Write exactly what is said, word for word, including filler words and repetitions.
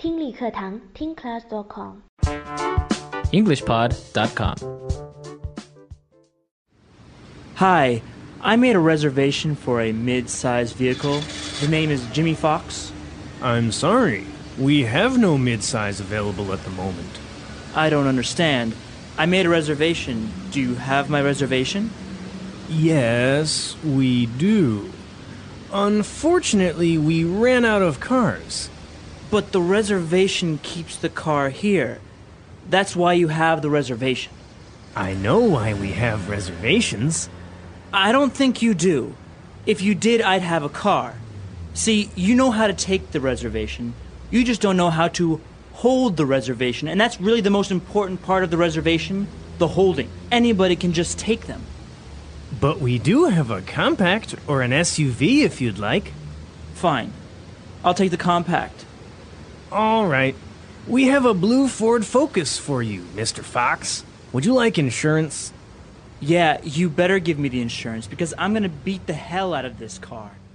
听力课堂听 class dot com english pod dot com Hi, I made a reservation for a mid-sized vehicle. The name is Jimmy Fox. I'm sorry. We have no midsize available at the moment. I don't understand. I made a reservation. Do you have my reservation? Yes, we do. Unfortunately, we ran out of cars. But the reservation keeps the car here. That's why you have the reservation. I know why we have reservations. I don't think you do. If you did, I'd have a car. See, you know how to take the reservation. You just don't know how to hold the reservation. And that's really the most important part of the reservation, the holding. Anybody can just take them. But we do have a compact or an S U V if you'd like. Fine. I'll take the compact. All right. We have a blue Ford Focus for you, Mister Fox. Would you like insurance? Yeah, you better give me the insurance because I'm gonna beat the hell out of this car.